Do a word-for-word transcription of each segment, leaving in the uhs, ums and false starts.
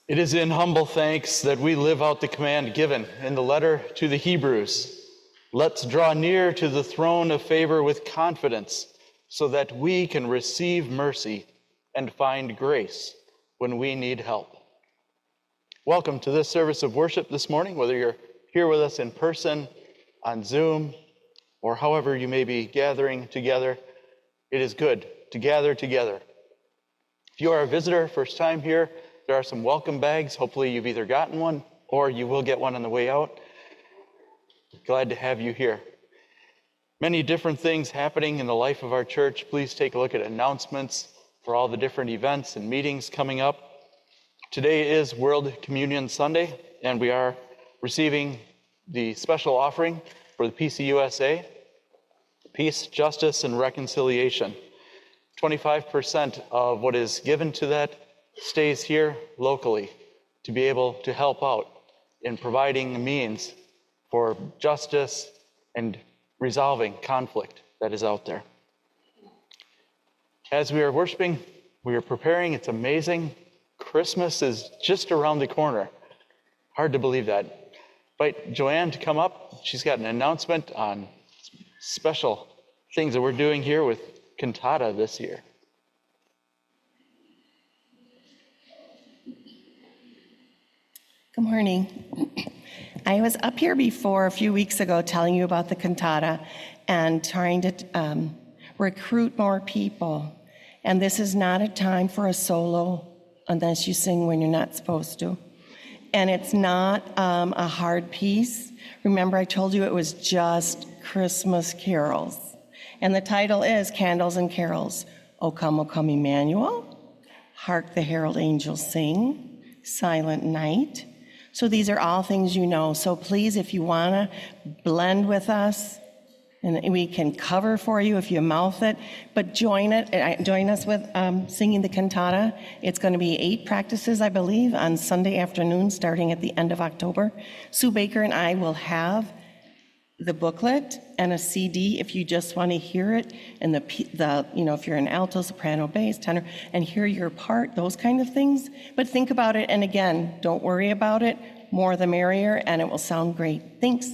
It is in humble thanks that we live out the command given in the letter to the Hebrews. Let's draw near to the throne of favor with confidence so that we can receive mercy and find grace when we need help. Welcome to this service of worship this morning, whether you're here with us in person, on Zoom, or however you may be gathering together. It is good to gather together. If you are a visitor, first time here, there are some welcome bags. Hopefully you've either gotten one or you will get one on the way out. Glad to have you here. Many different things happening in the life of our church. Please take a look at announcements for all the different events and meetings coming up. Today is World Communion Sunday, and we are receiving the special offering for the P C U S A, Peace, Justice, and Reconciliation. twenty-five percent of what is given to that stays here locally to be able to help out in providing a means for justice and resolving conflict that is out there. As we are worshiping, we are preparing. It's amazing. Christmas is just around the corner. Hard to believe that. Invite Joanne to come up. She's got an announcement on special things that we're doing here with Cantata this year. Good morning. I was up here before a few weeks ago telling you about the cantata and trying to um, recruit more people. And this is not a time for a solo unless you sing when you're not supposed to. And it's not um, a hard piece. Remember, I told you it was just Christmas carols. And the title is Candles and Carols. O come, O come, Emmanuel. Hark the herald angels sing. Silent night. So these are all things you know. So please, if you want to blend with us, and we can cover for you if you mouth it, but join it. Join us with um, singing the cantata. It's going to be eight practices, I believe, on Sunday afternoon, starting at the end of October. Sue Baker and I will have the booklet and a C D if you just want to hear it, and the the you know if you're an alto, soprano, bass, tenor, and hear your part, those kind of things. But think about it, and again, don't worry about it. More the merrier, and it will sound great. Thanks.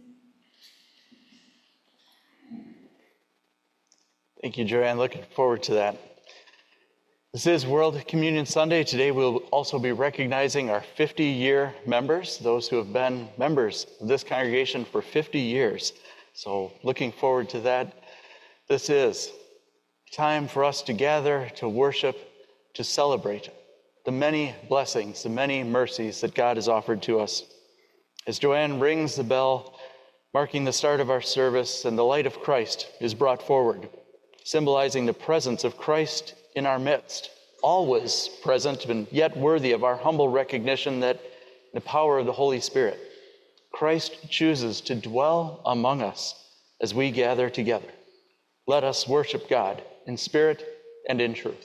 Thank you, Joanne. Looking forward to that. This is World Communion Sunday. Today we'll also be recognizing our fifty-year members, those who have been members of this congregation for fifty years. So looking forward to that. This is time for us to gather, to worship, to celebrate the many blessings, the many mercies that God has offered to us. As Joanne rings the bell, marking the start of our service, and the light of Christ is brought forward, symbolizing the presence of Christ in our midst, always present and yet worthy of our humble recognition that the power of the Holy Spirit, Christ chooses to dwell among us as we gather together. Let us worship God in spirit and in truth.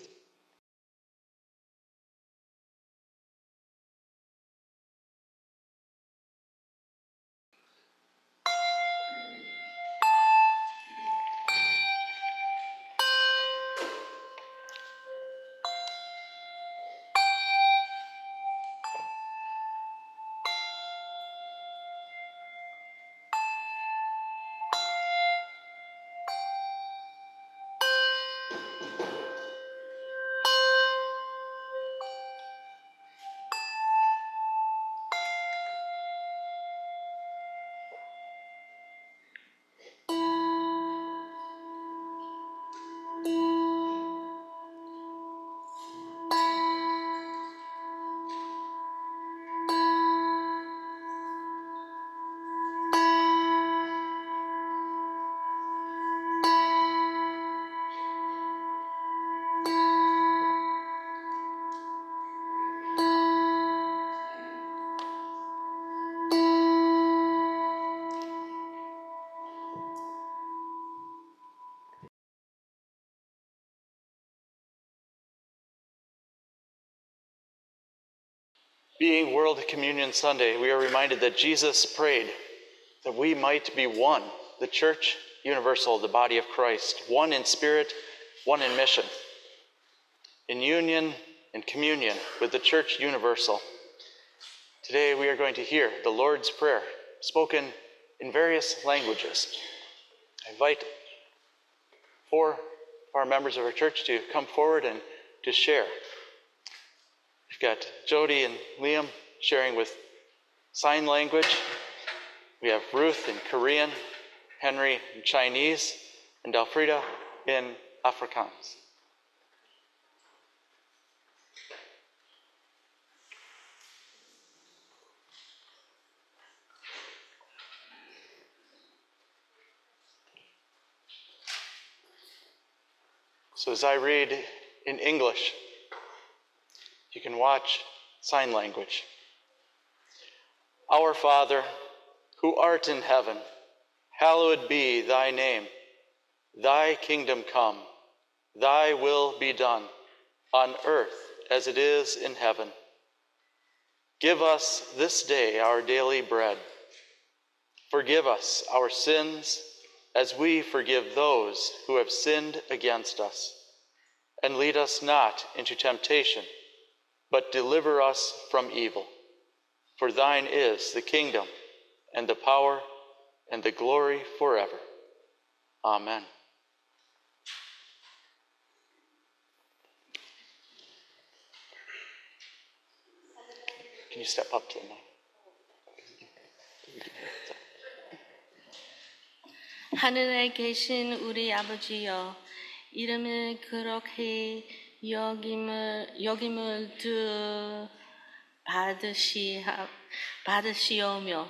Being World Communion Sunday, we are reminded that Jesus prayed that we might be one, the church universal, the body of Christ, one in spirit, one in mission, in union and communion with the church universal. Today we are going to hear the Lord's Prayer, spoken in various languages. I invite four of our members of our church to come forward and to share. We've got Jody and Liam sharing with sign language. We have Ruth in Korean, Henry in Chinese, and Alfreda in Afrikaans. So as I read in English, you can watch sign language. Our Father, who art in heaven, hallowed be thy name. Thy kingdom come, thy will be done, on earth as it is in heaven. Give us this day our daily bread. Forgive us our sins as we forgive those who have sinned against us. And lead us not into temptation, but deliver us from evil. For thine is the kingdom, and the power, and the glory forever. Amen. Can you step up to the mic? 하늘에 계신 우리 아버지여, 이름을 그렇게 여김을 여김을 두 받으시 받으시오며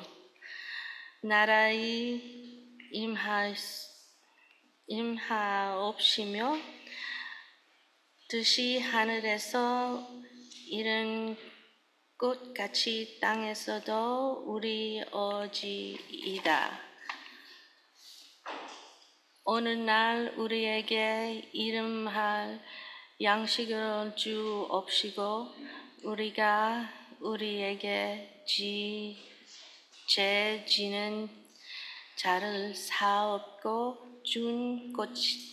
나라의 임하 임하옵시며 뜻이 하늘에서 이룬 것 같이 땅에서도 우리어지이다. 오늘날 우리에게 이름할 양식을 주옵시고 우리가 우리에게 지, 죄 지는 자를 사옵고 준, 것,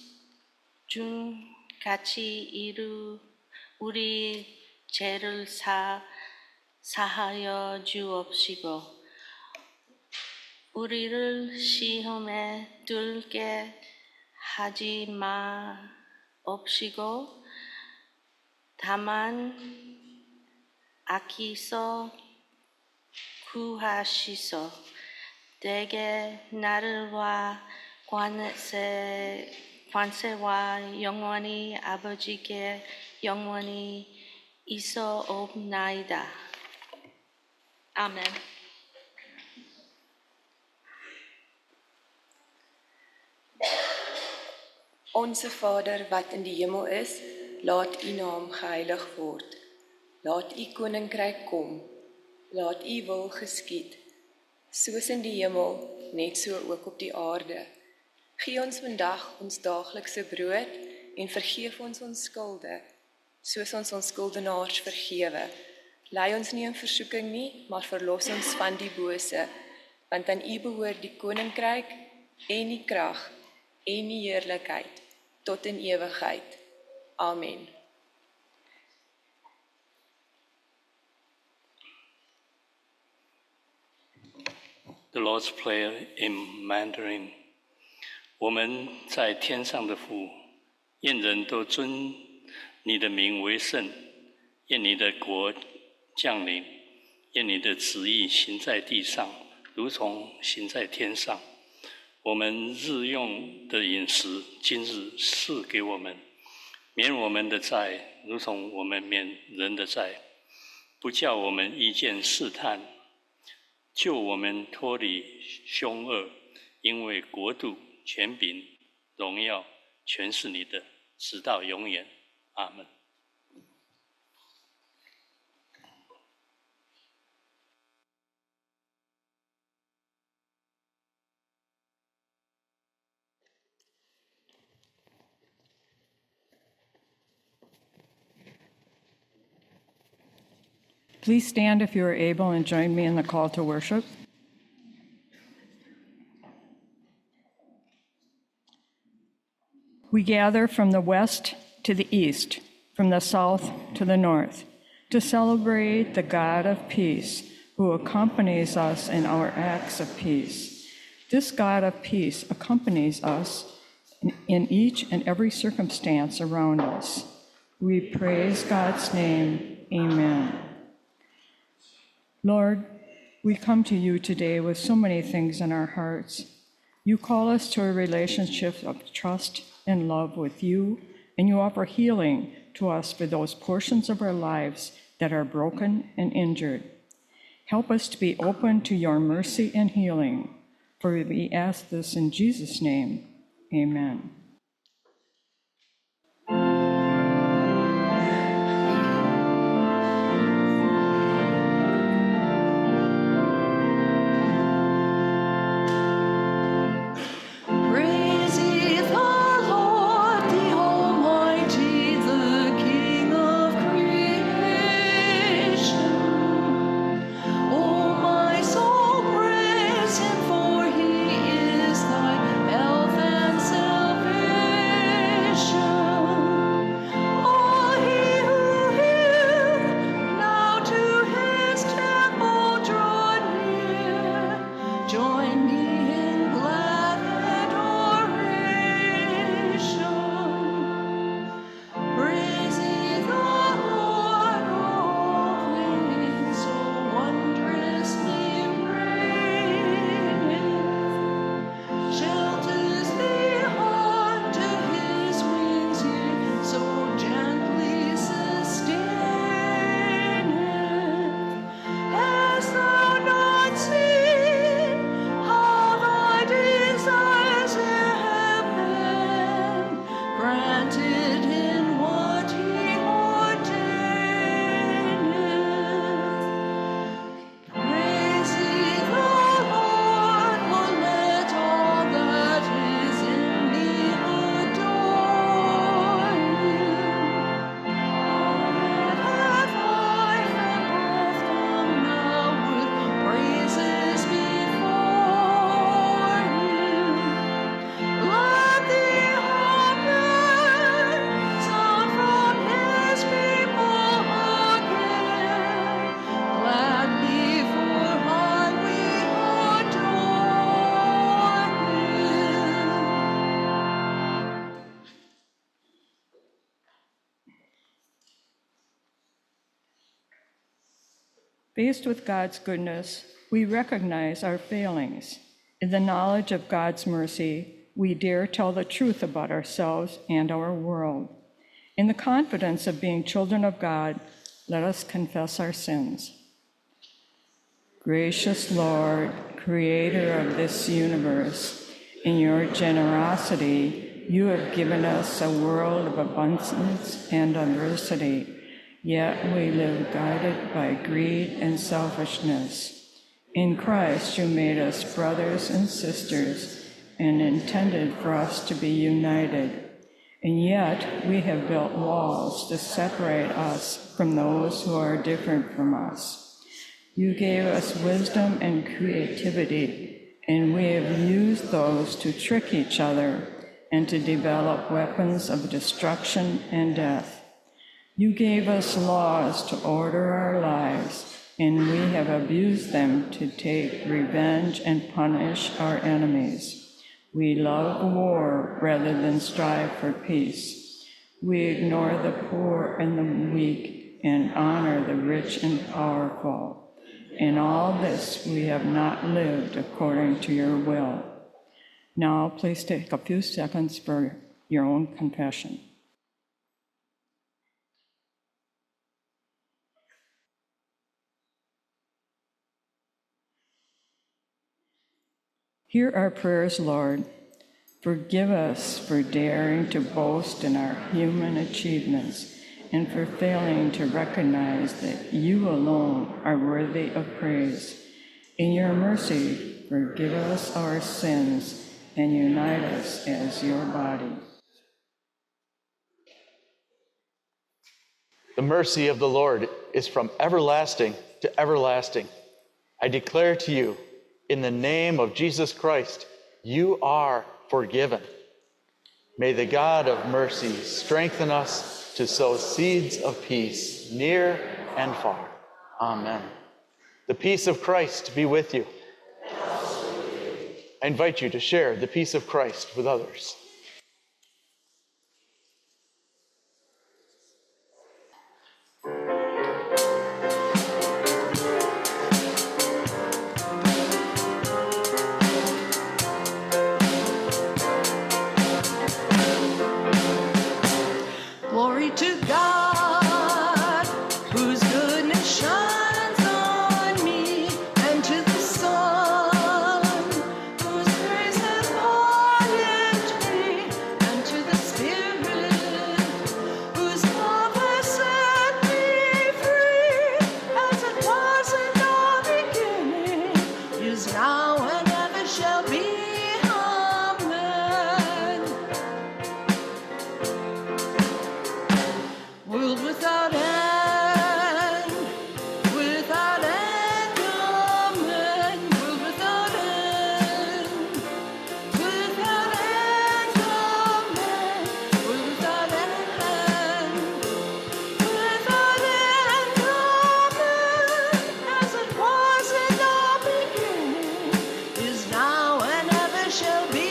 준 같이 이루 우리 죄를 사, 사하여 주옵시고 우리를 시험에 들게 하지 마옵시고 다만 악에서 구하시소. 대개 나라와 관세, 관세와 영원히 아버지께 영원히 있어옵나이다. 아멘. Onse Vader wat in die hemel is, laat u naam geheilig word. Laat u koninkryk kom. Laat u wil geskied, soos in die hemel, net so ook op die aarde. Gee ons vandag ons daaglikse brood en vergeef ons ons skulde, soos ons ons skuldenaars vergewe. Lei ons nie in versoeking nie, maar verlos ons van die bose, want aan u behoort die koninkryk en die krag en die heerlikheid tot in ewigheid. Amen. The Lord's Prayer in Mandarin. 我们在天上的父，愿人都尊你的名为圣，愿你的国降临，愿你的旨意行在地上，如同行在天上。我们日用的饮食，今日赐给我们，免我们的债，如同我们免人的债，不叫我们遇见试探，救我们脱离凶恶，因为国度、权柄、荣耀，全是你的，直到永远。阿们。 Please stand if you are able and join me in the call to worship. We gather from the west to the east, from the south to the north, to celebrate the God of peace, who accompanies us in our acts of peace. This God of peace accompanies us in, in each and every circumstance around us. We praise God's name. Amen. Lord, we come to you today with so many things in our hearts. You call us to a relationship of trust and love with you, and you offer healing to us for those portions of our lives that are broken and injured. Help us to be open to your mercy and healing, for we ask this in Jesus' name. Amen. Faced with God's goodness, we recognize our failings. In the knowledge of God's mercy, we dare tell the truth about ourselves and our world. In the confidence of being children of God, let us confess our sins. Gracious Lord, creator of this universe, in your generosity, you have given us a world of abundance and diversity. Yet we live guided by greed and selfishness. In Christ, you made us brothers and sisters and intended for us to be united. And yet we have built walls to separate us from those who are different from us. You gave us wisdom and creativity, and we have used those to trick each other and to develop weapons of destruction and death. You gave us laws to order our lives, and we have abused them to take revenge and punish our enemies. We love war rather than strive for peace. We ignore the poor and the weak and honor the rich and powerful. In all this, we have not lived according to your will. Now, please take a few seconds for your own confession. Hear our prayers, Lord. Forgive us for daring to boast in our human achievements and for failing to recognize that you alone are worthy of praise. In your mercy, forgive us our sins and unite us as your body. The mercy of the Lord is from everlasting to everlasting. I declare to you, in the name of Jesus Christ, you are forgiven. May the God of mercy strengthen us to sow seeds of peace near and far. Amen. The peace of Christ be with you. I invite you to share the peace of Christ with others. Glory to God, whose goodness shines on me, and to the Son, whose grace has pardoned me, and to the Spirit, whose love has set me free, as it was in the beginning, is now and ever shall be. World without end, without end, amen. World without end, without end, amen. World without end, without end, amen. As it was in the beginning, is now and ever shall be.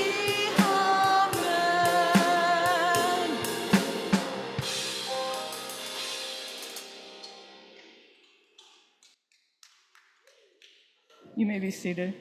You may be seated.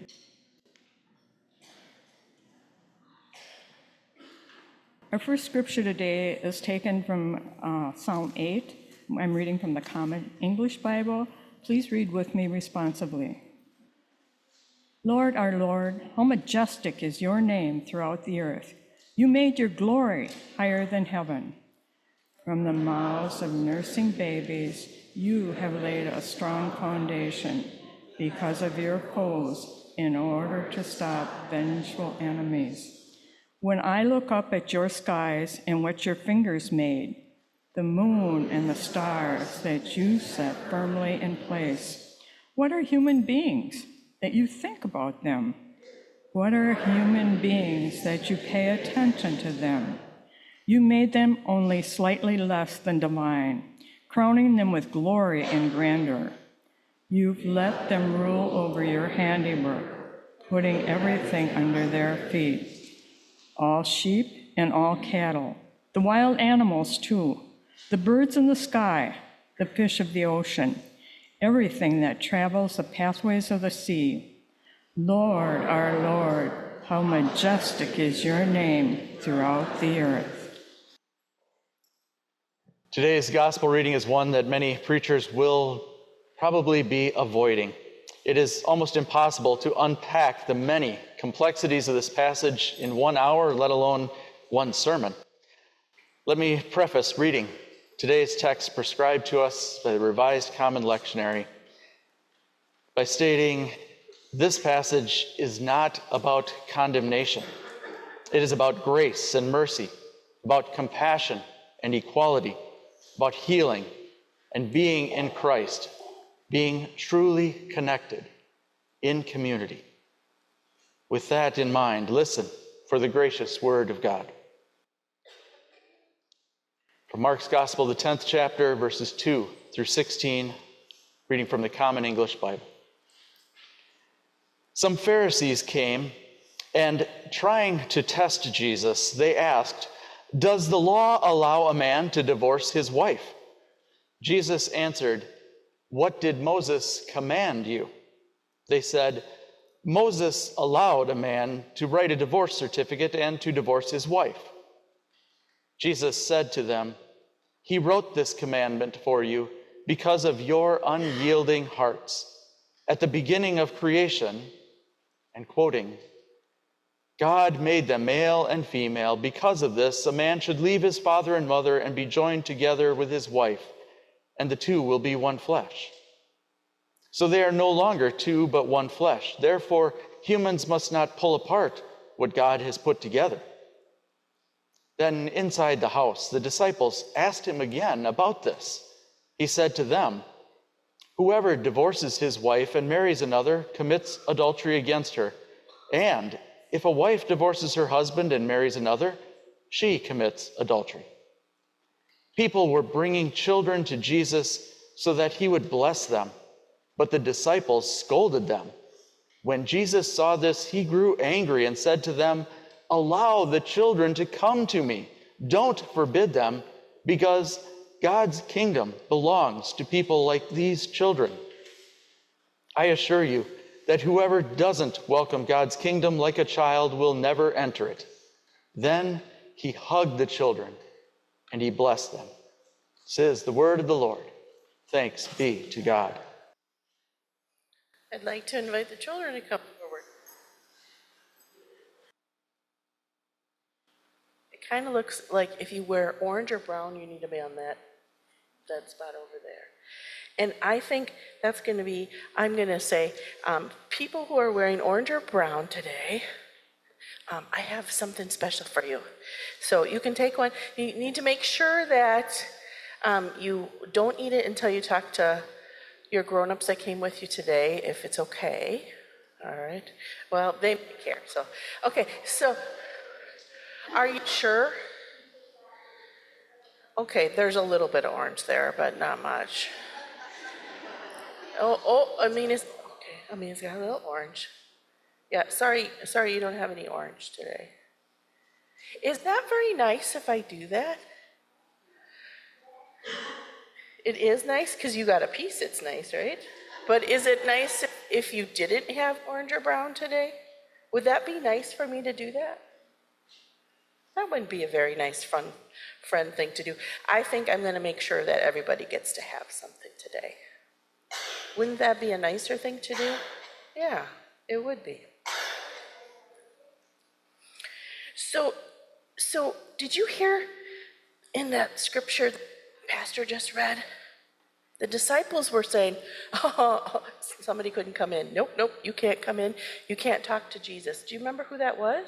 Our first scripture today is taken from uh, Psalm eight. I'm reading from the Common English Bible. Please read with me responsibly. Lord, our Lord, how majestic is your name throughout the earth. You made your glory higher than heaven. From the mouths of nursing babies, you have laid a strong foundation because of your foes, in order to stop vengeful enemies. When I look up at your skies and what your fingers made, the moon and the stars that you set firmly in place, what are human beings that you think about them? What are human beings that you pay attention to them? You made them only slightly less than divine, crowning them with glory and grandeur. You've let them rule over your handiwork, putting everything under their feet. All sheep and all cattle, the wild animals too, the birds in the sky, the fish of the ocean, everything that travels the pathways of the sea. Lord, our Lord, how majestic is your name throughout the earth. Today's gospel reading is one that many preachers will probably be avoiding. It is almost impossible to unpack the many complexities of this passage in one hour, let alone one sermon. Let me preface reading today's text prescribed to us by the Revised Common Lectionary by stating this passage is not about condemnation. It is about grace and mercy, about compassion and equality, about healing and being in Christ, being truly connected in community. With that in mind, listen for the gracious word of God. From Mark's Gospel, the tenth chapter, verses two through sixteen, reading from the Common English Bible. Some Pharisees came, and trying to test Jesus, they asked, "Does the law allow a man to divorce his wife?" Jesus answered, "What did Moses command you?" They said, "Moses allowed a man to write a divorce certificate and to divorce his wife." Jesus said to them, "He wrote this commandment for you because of your unyielding hearts. At the beginning of creation," and quoting, "God made them male and female. Because of this, a man should leave his father and mother and be joined together with his wife, and the two will be one flesh. So they are no longer two, but one flesh. Therefore, humans must not pull apart what God has put together." Then inside the house, the disciples asked him again about this. He said to them, "Whoever divorces his wife and marries another commits adultery against her. And if a wife divorces her husband and marries another, she commits adultery." People were bringing children to Jesus so that he would bless them. But the disciples scolded them. When Jesus saw this, he grew angry and said to them, "Allow the children to come to me. Don't forbid them, because God's kingdom belongs to people like these children. I assure you that whoever doesn't welcome God's kingdom like a child will never enter it." Then he hugged the children and he blessed them. This is the word of the Lord. Thanks be to God. I'd like to invite the children to come forward. It kind of looks like if you wear orange or brown, you need to be on that, that spot over there. And I think that's going to be, I'm going to say, um, people who are wearing orange or brown today, um, I have something special for you. So you can take one. You need to make sure that um, you don't eat it until you talk to your grown-ups that came with you today, if it's okay. All right. Well, they care. So, okay. So, are you sure? Okay, there's a little bit of orange there, but not much. Oh, oh, I mean, it's okay. I mean, it's got a little orange. Yeah, sorry, sorry, you don't have any orange today. Is that very nice if I do that? It is nice because you got a piece. It's nice, right? But is it nice if, if you didn't have orange or brown today? Would that be nice for me to do that? That wouldn't be a very nice, fun, friend thing to do. I think I'm going to make sure that everybody gets to have something today. Wouldn't that be a nicer thing to do? Yeah, it would be. So, so did you hear in that scripture the pastor just read? The disciples were saying, oh, somebody couldn't come in. Nope, nope, you can't come in. You can't talk to Jesus. Do you remember who that was?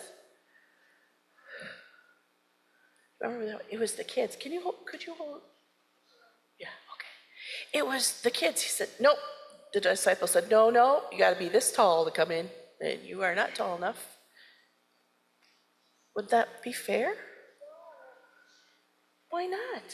Remember that? It was the kids. Can you hold, could you hold? Yeah, okay. It was the kids. He said, nope. The disciples said, no, no, you got to be this tall to come in, and you are not tall enough. Would that be fair? Why not?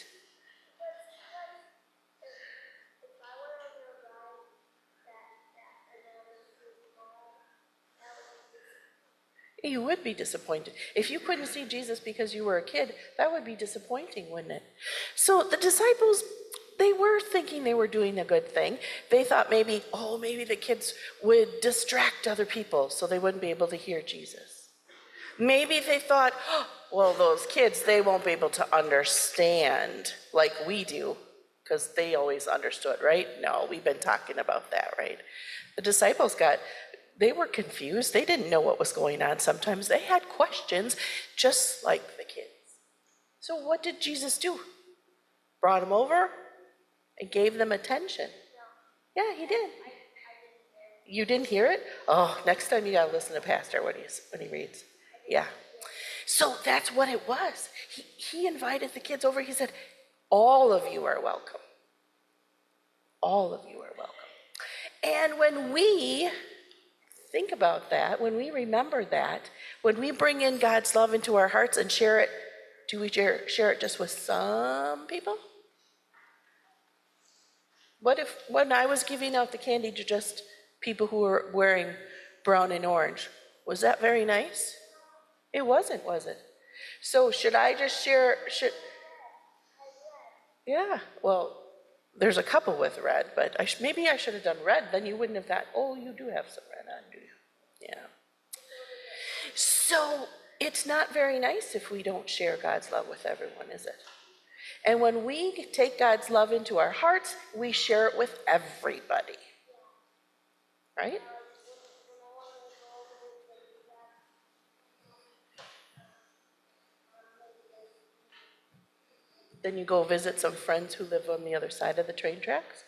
You would be disappointed. If you couldn't see Jesus because you were a kid, that would be disappointing, wouldn't it? So the disciples, they were thinking they were doing a good thing. They thought maybe, oh, maybe the kids would distract other people so they wouldn't be able to hear Jesus. Maybe they thought, oh, well, those kids, they won't be able to understand like we do because they always understood, right? No, we've been talking about that, right? The disciples got, they were confused. They didn't know what was going on sometimes. They had questions just like the kids. So what did Jesus do? Brought them over and gave them attention. Yeah, he did. You didn't hear it? Oh, next time you gotta listen to Pastor when he's when he reads. Yeah. So that's what it was. He, he invited the kids over. He said, all of you are welcome. All of you are welcome. And when we think about that, when we remember that, when we bring in God's love into our hearts and share it, do we share, share it just with some people? What if, when I was giving out the candy to just people who were wearing brown and orange, was that very nice? It wasn't, was it? So should I just share, should, yeah, well, there's a couple with red, but I sh- maybe I should have done red, then you wouldn't have thought, oh, you do have some red on, do you? Yeah. So it's not very nice if we don't share God's love with everyone, is it? And when we take God's love into our hearts, we share it with everybody. Right? Then you go visit some friends who live on the other side of the train tracks.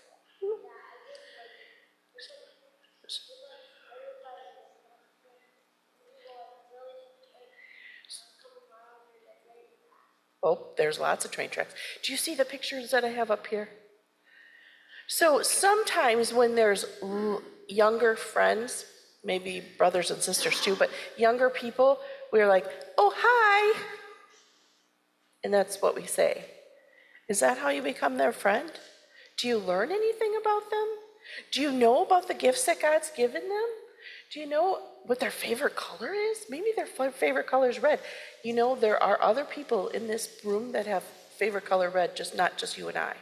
Oh, there's lots of train tracks. Do you see the pictures that I have up here? So sometimes when there's l- younger friends, maybe brothers and sisters too, but younger people, we're like, oh, hi. And that's what we say. Is that how you become their friend? Do you learn anything about them? Do you know about the gifts that God's given them? Do you know what their favorite color is? Maybe their f- favorite color is red. You know, there are other people in this room that have favorite color red, just not just you and I.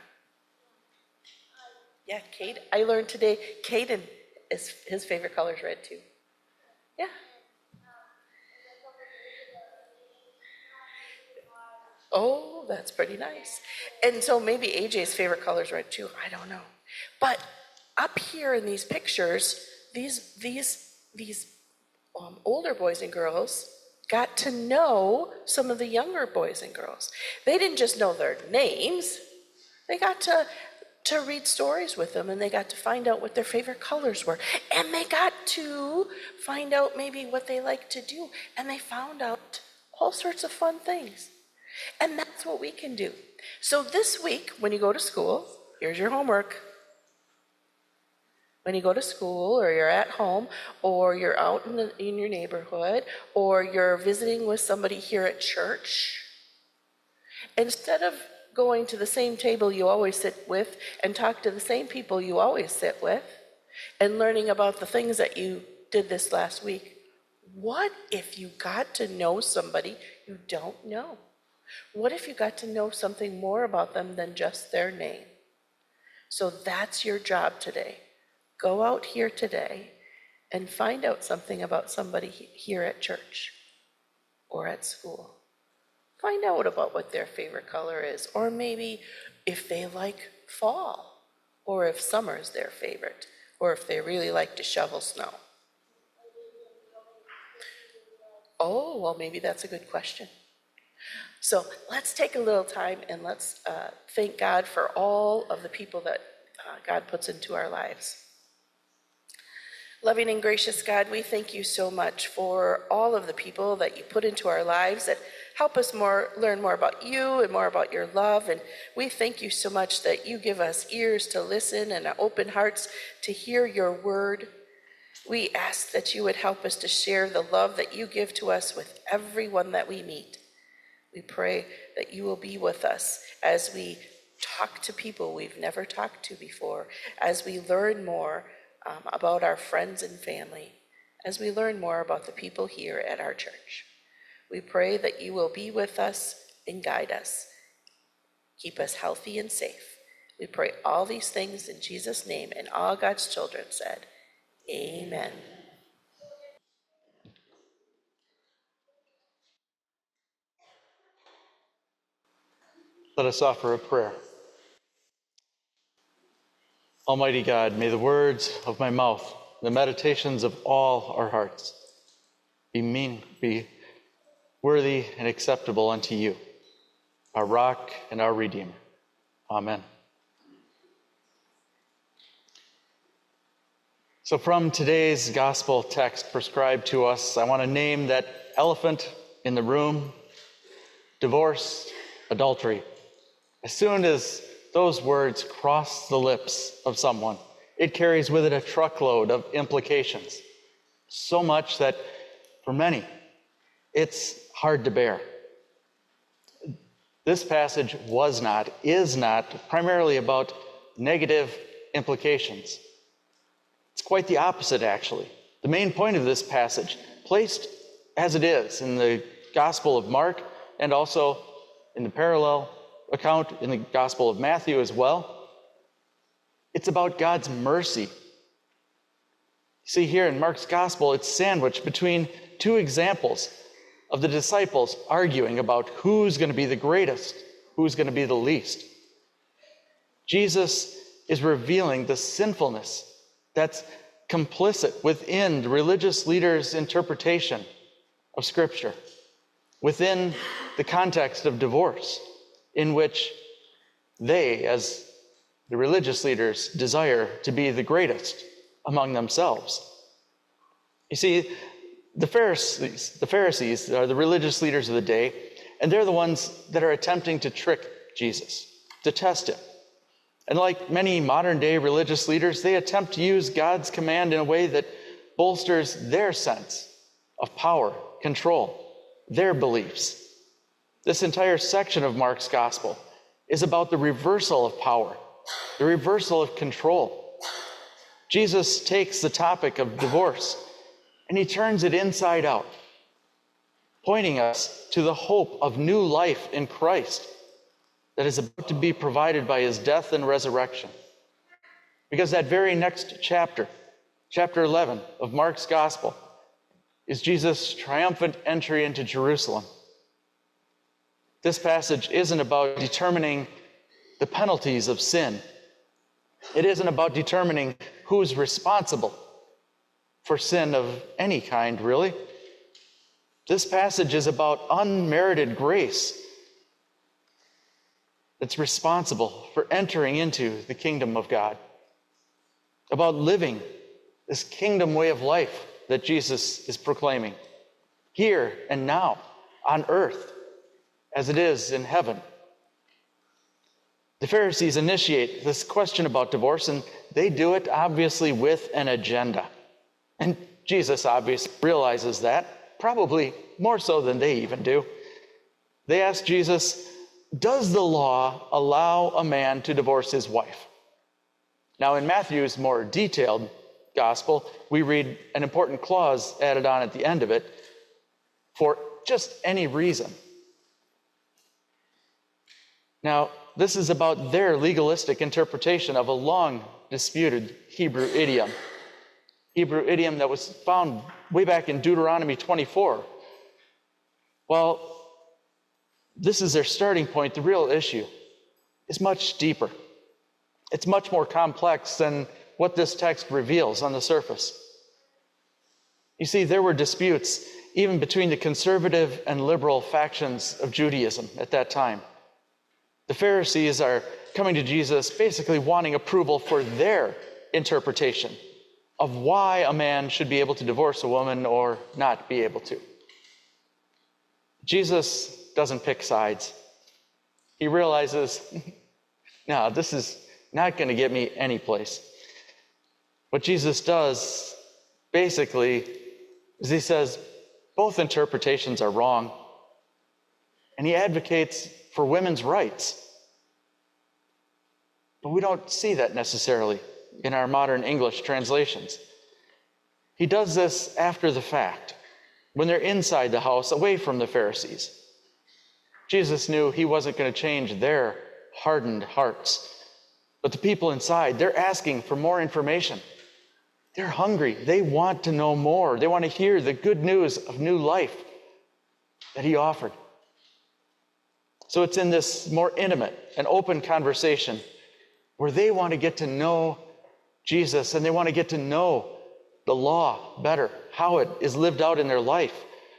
Yeah, Kate, I learned today, Caden, is his favorite color is red too. Yeah. Oh, that's pretty nice. And so maybe A J's favorite color is red too. I don't know. But up here in these pictures, these these these um, older boys and girls got to know some of the younger boys and girls. They didn't just know their names. They got to to read stories with them, and they got to find out what their favorite colors were. And they got to find out maybe what they like to do. And they found out all sorts of fun things. And that's what we can do. So this week, when you go to school, here's your homework. When you go to school, or you're at home, or you're out in, the, in your neighborhood, or you're visiting with somebody here at church, instead of going to the same table you always sit with and talk to the same people you always sit with and learning about the things that you did this last week, what if you got to know somebody you don't know? What if you got to know something more about them than just their name? So that's your job today. Go out here today and find out something about somebody here at church or at school. Find out about what their favorite color is, or maybe if they like fall, or if summer is their favorite, or if they really like to shovel snow. Oh, well, maybe that's a good question. So let's take a little time and let's uh, thank God for all of the people that uh, God puts into our lives. Loving and gracious God, we thank you so much for all of the people that you put into our lives that help us more learn more about you and more about your love. And we thank you so much that you give us ears to listen and open hearts to hear your word. We ask that you would help us to share the love that you give to us with everyone that we meet. We pray that you will be with us as we talk to people we've never talked to before, as we learn more um, about our friends and family, as we learn more about the people here at our church. We pray that you will be with us and guide us. Keep us healthy and safe. We pray all these things in Jesus' name, and all God's children said, amen. Let us offer a prayer. Almighty God, may the words of my mouth, the meditations of all our hearts be mean, be worthy and acceptable unto you, our rock and our redeemer. Amen. So from today's gospel text prescribed to us, I want to name that elephant in the room: divorce, adultery. As soon as those words cross the lips of someone, it carries with it a truckload of implications. So much that for many, it's hard to bear. This passage was not, is not, primarily about negative implications. It's quite the opposite, actually. The main point of this passage, placed as it is in the Gospel of Mark and also in the parallel account in the Gospel of Matthew as well, it's about God's mercy. See, here in Mark's Gospel, it's sandwiched between two examples of the disciples arguing about who's going to be the greatest, who's going to be the least. Jesus is revealing the sinfulness that's complicit within the religious leaders' interpretation of Scripture, within the context of divorce, in which they, as the religious leaders, desire to be the greatest among themselves. You see, the Pharisees, the Pharisees are the religious leaders of the day, and they're the ones that are attempting to trick Jesus, to test him. And like many modern-day religious leaders, they attempt to use God's command in a way that bolsters their sense of power, control, their beliefs. This entire section of Mark's Gospel is about the reversal of power, the reversal of control. Jesus takes the topic of divorce and he turns it inside out, pointing us to the hope of new life in Christ that is about to be provided by his death and resurrection. Because that very next chapter, chapter eleven of Mark's Gospel, is Jesus' triumphant entry into Jerusalem. This passage isn't about determining the penalties of sin. It isn't about determining who's responsible for sin of any kind, really. This passage is about unmerited grace that's responsible for entering into the kingdom of God, about living this kingdom way of life that Jesus is proclaiming here and now on earth as it is in heaven. The Pharisees initiate this question about divorce, and they do it obviously with an agenda. And Jesus obviously realizes that, probably more so than they even do. They ask Jesus, does the law allow a man to divorce his wife? Now, in Matthew's more detailed gospel, we read an important clause added on at the end of it, for just any reason. Now, this is about their legalistic interpretation of a long disputed Hebrew idiom. Hebrew idiom that was found way back in Deuteronomy twenty-four. Well, this is their starting point. The real issue is much deeper. It's much more complex than what this text reveals on the surface. You see, there were disputes even between the conservative and liberal factions of Judaism at that time. The Pharisees are coming to Jesus basically wanting approval for their interpretation of why a man should be able to divorce a woman or not be able to. Jesus doesn't pick sides. He realizes, no, this is not going to get me any place. What Jesus does, basically, is he says both interpretations are wrong, and he advocates for women's rights. But we don't see that necessarily in our modern English translations. He does this after the fact, when they're inside the house, away from the Pharisees. Jesus knew he wasn't going to change their hardened hearts. But the people inside, they're asking for more information. They're hungry. They want to know more. They want to hear the good news of new life that he offered. So it's in this more intimate and open conversation where they want to get to know Jesus and they want to get to know the law better, how it is lived out in their life,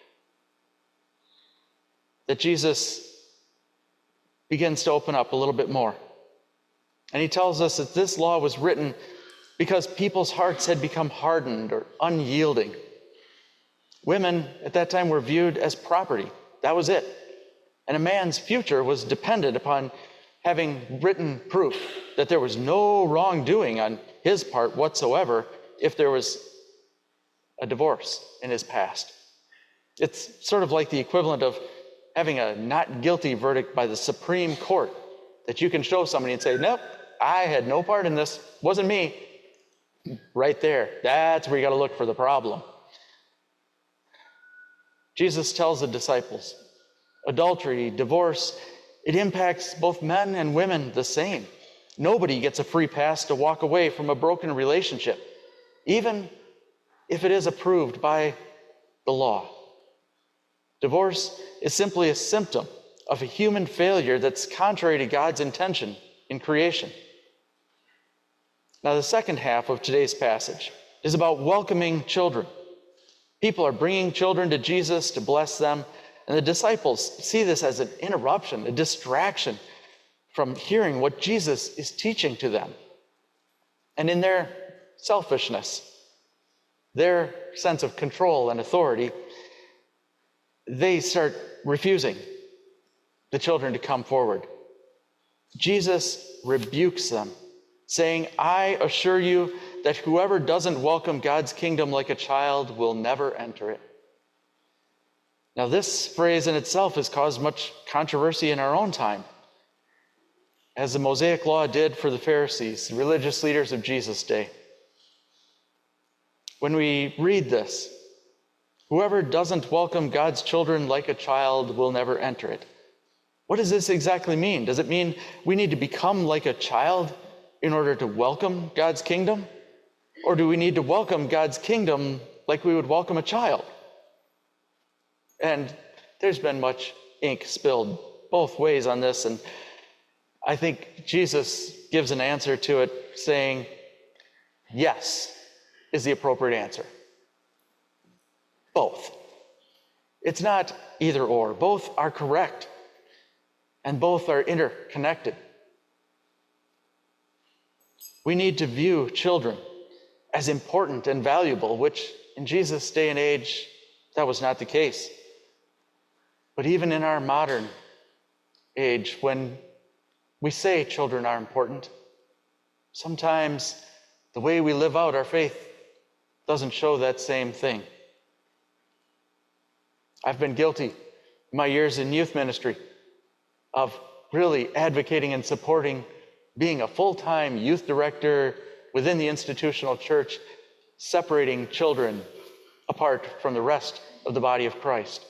that Jesus begins to open up a little bit more. And he tells us that this law was written because people's hearts had become hardened or unyielding. Women at that time were viewed as property. That was it. And a man's future was dependent upon having written proof that there was no wrongdoing on his part whatsoever if there was a divorce in his past. It's sort of like the equivalent of having a not guilty verdict by the Supreme Court that you can show somebody and say, nope, I had no part in this, wasn't me. Right there, that's where you got to look for the problem. Jesus tells the disciples, adultery, divorce, it impacts both men and women the same. Nobody gets a free pass to walk away from a broken relationship, even if it is approved by the law. Divorce is simply a symptom of a human failure that's contrary to God's intention in creation. Now, the second half of today's passage is about welcoming children. People are bringing children to Jesus to bless them, and the disciples see this as an interruption, a distraction from hearing what Jesus is teaching to them. And in their selfishness, their sense of control and authority, they start refusing the children to come forward. Jesus rebukes them, saying, I assure you that whoever doesn't welcome God's kingdom like a child will never enter it. Now, this phrase in itself has caused much controversy in our own time, as the Mosaic Law did for the Pharisees, the religious leaders of Jesus' day. when we read this, whoever doesn't welcome God's children like a child will never enter it. What does this exactly mean? Does it mean we need to become like a child in order to welcome God's kingdom? Or do we need to welcome God's kingdom like we would welcome a child? And there's been much ink spilled both ways on this, and I think Jesus gives an answer to it saying, yes is the appropriate answer. Both. It's not either or. Both are correct, and both are interconnected. We need to view children as important and valuable, which in Jesus' day and age, that was not the case. But even in our modern age, when we say children are important, sometimes the way we live out our faith doesn't show that same thing. I've been guilty in my years in youth ministry of really advocating and supporting being a full-time youth director within the institutional church, separating children apart from the rest of the body of Christ.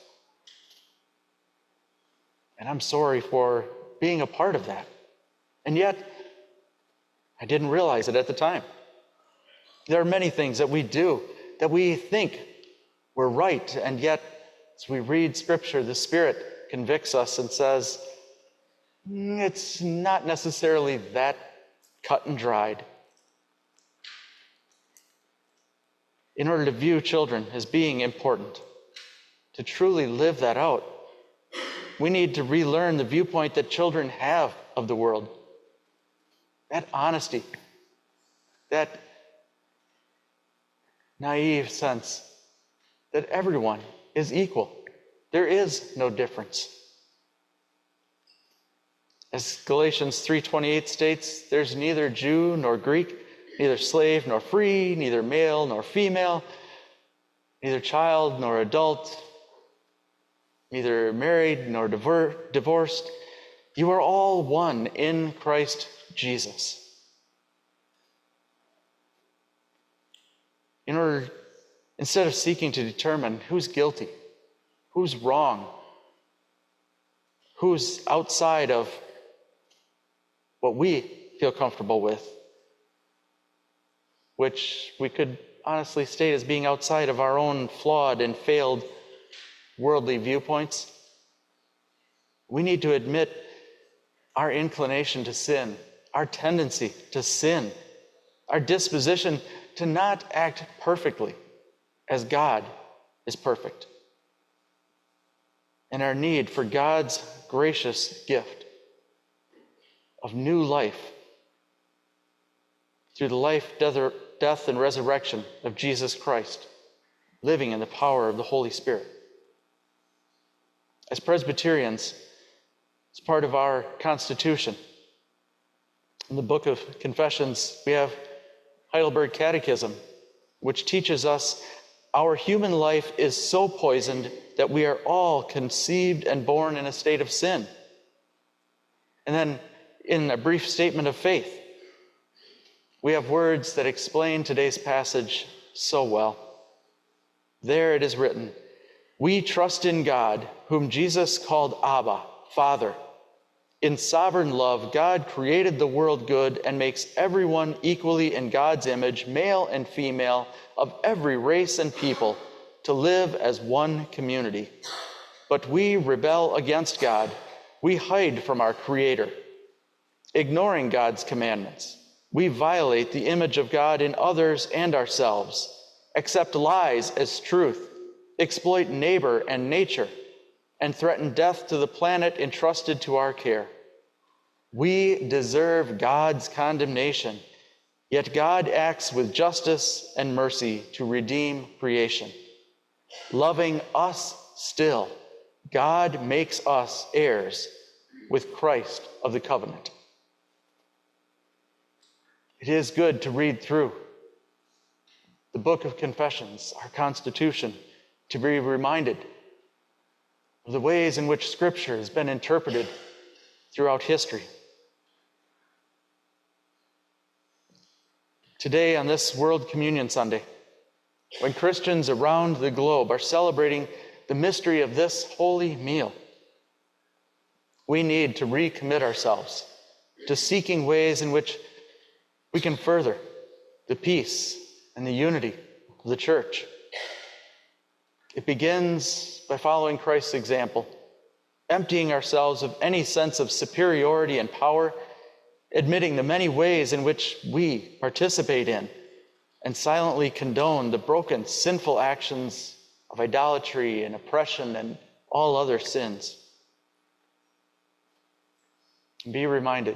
And I'm sorry for being a part of that. And yet, I didn't realize it at the time. There are many things that we do that we think we're right, and yet, as we read Scripture, the Spirit convicts us and says, "Mm, it's not necessarily that cut and dried." In order to view children as being important, to truly live that out, we need to relearn the viewpoint that children have of the world. That honesty, that naive sense that everyone is equal. There is no difference. As Galatians three twenty-eight states, there's neither Jew nor Greek, neither slave nor free, neither male nor female, neither child nor adult, neither married nor divor- divorced. You are all one in Christ Jesus. In order, instead of seeking to determine who's guilty, who's wrong, who's outside of what we feel comfortable with, which we could honestly state as being outside of our own flawed and failed worldly viewpoints, we need to admit our inclination to sin, our tendency to sin, our disposition to not act perfectly as God is perfect, and our need for God's gracious gift of new life through the life, death, and resurrection of Jesus Christ, living in the power of the Holy Spirit. As Presbyterians, it's part of our Constitution. In the Book of Confessions, we have Heidelberg Catechism, which teaches us our human life is so poisoned that we are all conceived and born in a state of sin. And then in a brief statement of faith, we have words that explain today's passage so well. There it is written, "We trust in God, whom Jesus called Abba, Father. In sovereign love, God created the world good and makes everyone equally in God's image, male and female, of every race and people, to live as one community. But we rebel against God. We hide from our Creator. Ignoring God's commandments, we violate the image of God in others and ourselves, accept lies as truth, exploit neighbor and nature, and threaten death to the planet entrusted to our care. We deserve God's condemnation, yet God acts with justice and mercy to redeem creation. Loving us still, God makes us heirs with Christ of the covenant." It is good to read through the Book of Confessions, our Constitution, to be reminded of the ways in which Scripture has been interpreted throughout history. Today, on this World Communion Sunday, when Christians around the globe are celebrating the mystery of this holy meal, we need to recommit ourselves to seeking ways in which we can further the peace and the unity of the church. It begins by following Christ's example, emptying ourselves of any sense of superiority and power, admitting the many ways in which we participate in and silently condone the broken, sinful actions of idolatry and oppression and all other sins. Be reminded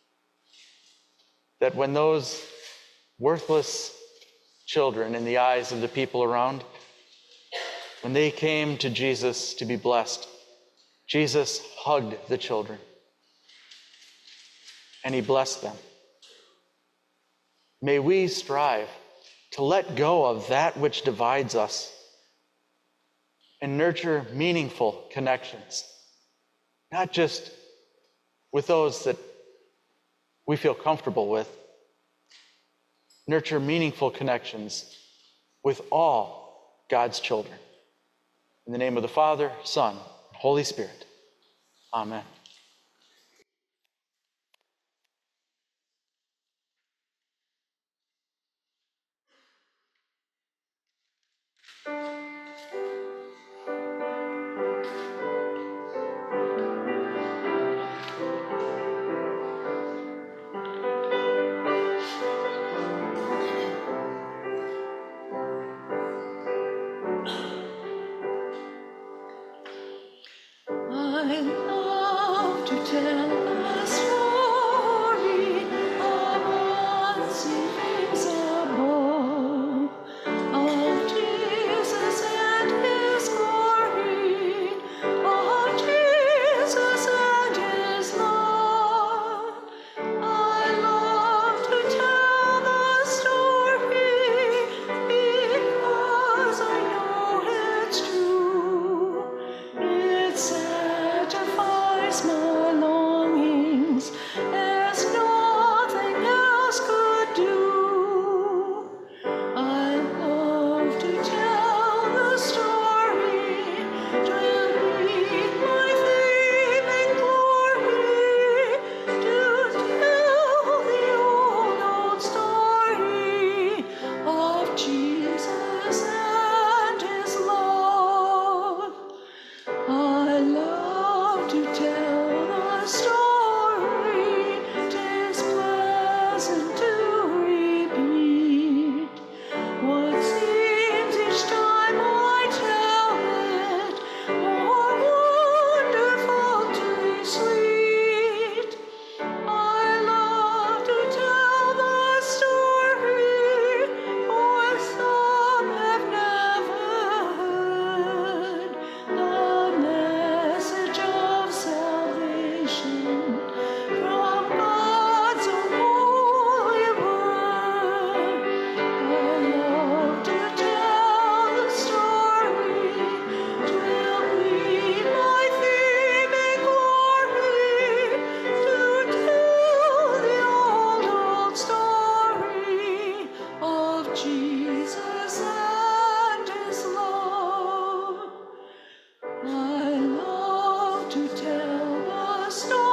that when those worthless children in the eyes of the people around, when they came to Jesus to be blessed, Jesus hugged the children and he blessed them. May we strive to let go of that which divides us and nurture meaningful connections, not just with those that we feel comfortable with. Nurture meaningful connections with all God's children. In the name of the Father, Son, and Holy Spirit. Amen. I love to tell the story of what seems above, of Jesus and his glory, of Jesus and his love. I love to tell the story because I know it's true. It satisfies my longings as nothing else could do. I love to tell the story, to meet my theme in glory, to tell the old, old story of Jesus and his love. I love to tell the story, 'tis pleasant to repeat what seems each time I tell it more wonderful to sweet. I love to tell the story, for some have never heard the message of salvation from God's own holy word. I love to tell the story, 'twill be my theme in glory, to tell the old, old story of Jesus and his love. I love to tell the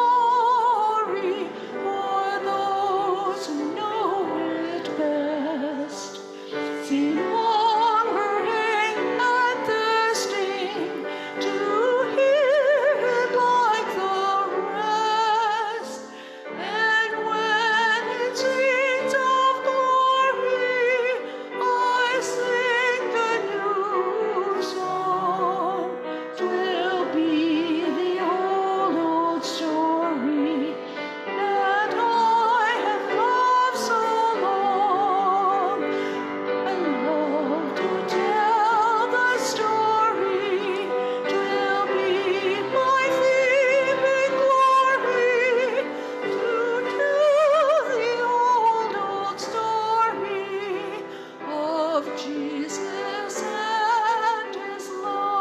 story for those who know it best, seem hungering and thirsting to hear it like the rest. And when it sings of glory, I sing a new song. 'Twill be the old, old story that I have loved so long. I love to tell the story, 'twill be my theme in glory, to tell the old, old story of Jesus and his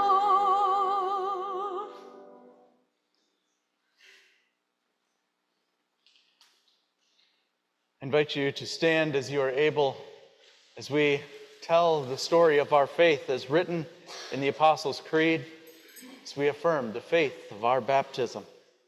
love. I invite you to stand as you are able as we tell the story of our faith as written in the Apostles' Creed, as we affirm the faith of our baptism.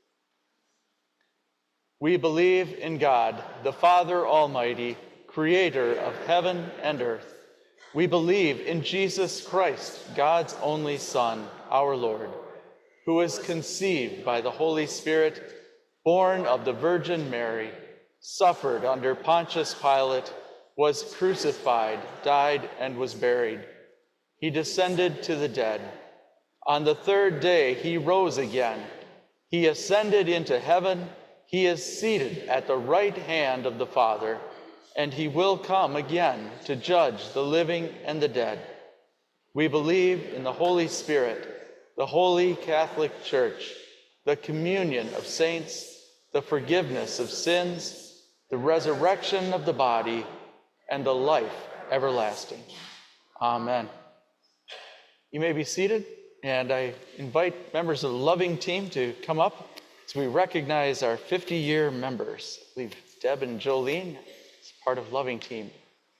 We believe in God, the Father Almighty, creator of heaven and earth. We believe in Jesus Christ, God's only Son, our Lord, who was conceived by the Holy Spirit, born of the Virgin Mary, suffered under Pontius Pilate, was crucified, died, and was buried. He descended to the dead. On the third day, he rose again. He ascended into heaven. He is seated at the right hand of the Father, and he will come again to judge the living and the dead. We believe in the Holy Spirit, the Holy Catholic Church, the communion of saints, the forgiveness of sins, the resurrection of the body, and the life everlasting. Amen. You may be seated, and I invite members of the Loving team to come up as we recognize our fifty-year members. I believe Deb and Jolene is part of Loving team.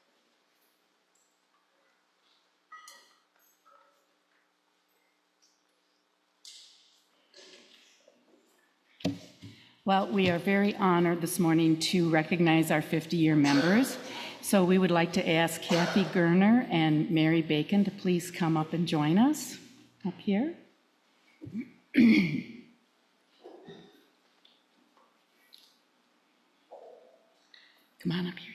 Well, we are very honored this morning to recognize our fifty-year members. So we would like to ask Kathy Gerner and Mary Bacon to please come up and join us up here. Come on up here,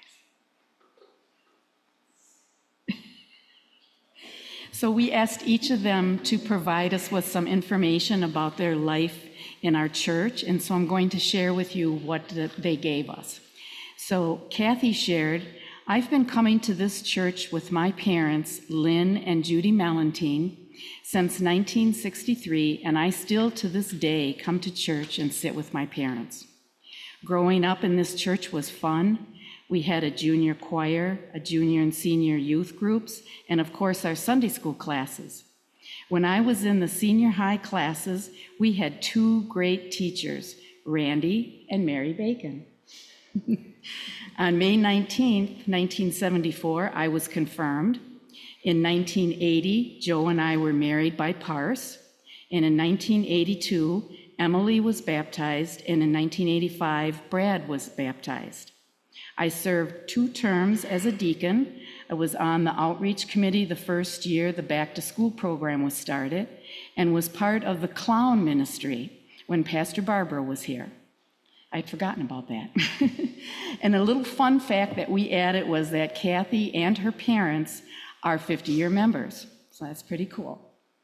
you guys. So we asked each of them to provide us with some information about their life in our church, and so I'm going to share with you what they gave us. So Kathy shared, I've been coming to this church with my parents, Lynn and Judy Mellentine, since nineteen sixty-three, and I still to this day come to church and sit with my parents. Growing up in this church was fun. We had a junior choir, a junior and senior youth groups, and of course our Sunday school classes. When I was in the senior high classes, we had two great teachers, Randy and Mary Bacon. On May nineteenth, nineteen seventy-four, I was confirmed. In nineteen eighty, Joe and I were married by Parse. And in nineteen eighty-two, Emily was baptized, and in nineteen eighty-five, Brad was baptized. I served two terms as a deacon. I was on the outreach committee the first year the back to school program was started, and was part of the clown ministry when Pastor Barbara was here. I'd forgotten about that. And a little fun fact that we added was that Kathy and her parents are fifty-year members, so that's pretty cool.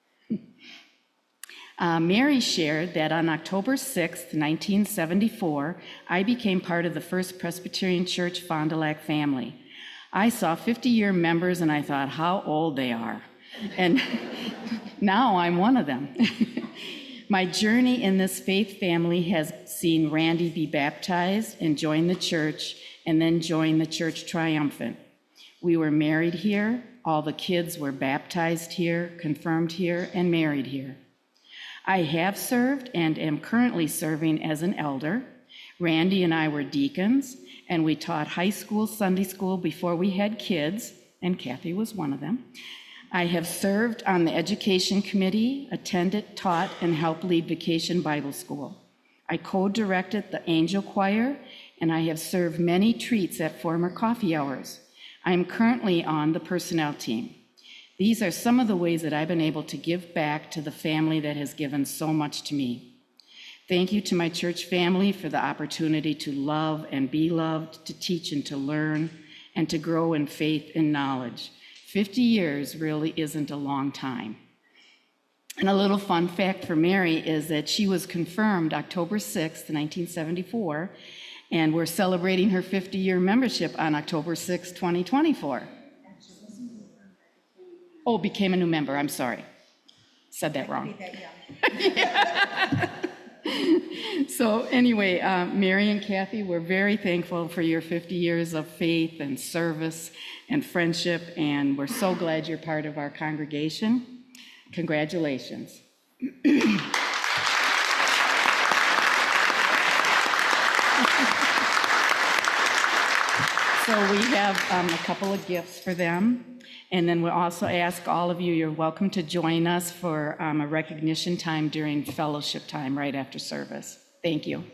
Uh, Mary shared that on October sixth, nineteen seventy-four, I became part of the First Presbyterian Church Fond du Lac family. I saw fifty-year members and I thought how old they are. And now I'm one of them. My journey in this faith family has seen Randy be baptized and join the church, and then join the church triumphant. We were married here. All the kids were baptized here, confirmed here, and married here. I have served and am currently serving as an elder. Randy and I were deacons, and we taught high school Sunday school before we had kids, and Kathy was one of them. I have served on the education committee, attended, taught, and helped lead Vacation Bible School. I co-directed the Angel Choir, and I have served many treats at former coffee hours. I am currently on the personnel team. These are some of the ways that I've been able to give back to the family that has given so much to me. Thank you to my church family for the opportunity to love and be loved, to teach and to learn, and to grow in faith and knowledge. fifty years really isn't a long time. And a little fun fact for Mary is that she was confirmed October sixth, nineteen seventy-four, and we're celebrating her fifty-year membership on October sixth, twenty twenty-four. Oh, became a new member, I'm sorry. Said that wrong. Yeah. So anyway, uh, Mary and Kathy, we're very thankful for your fifty years of faith and service and friendship, and we're so glad you're part of our congregation. Congratulations. So we have um, a couple of gifts for them. And then we'll also ask all of you, you're welcome to join us for um, a recognition time during fellowship time right after service. Thank you.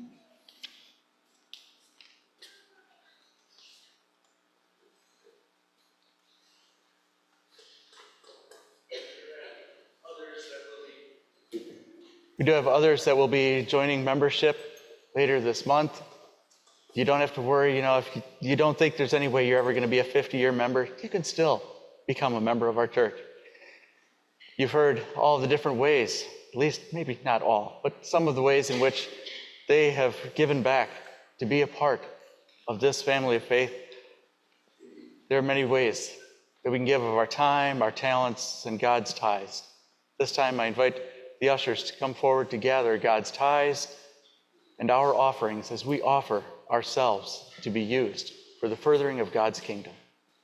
We do have others that will be joining membership later this month. You don't have to worry, you know, if you, you don't think there's any way you're ever going to be a fifty-year member, you can still become a member of our church. You've heard all the different ways, at least maybe not all, but some of the ways in which they have given back to be a part of this family of faith. There are many ways that we can give of our time, our talents, and God's tithes. This time I invite the ushers to come forward to gather God's tithes and our offerings as we offer ourselves to be used for the furthering of God's kingdom.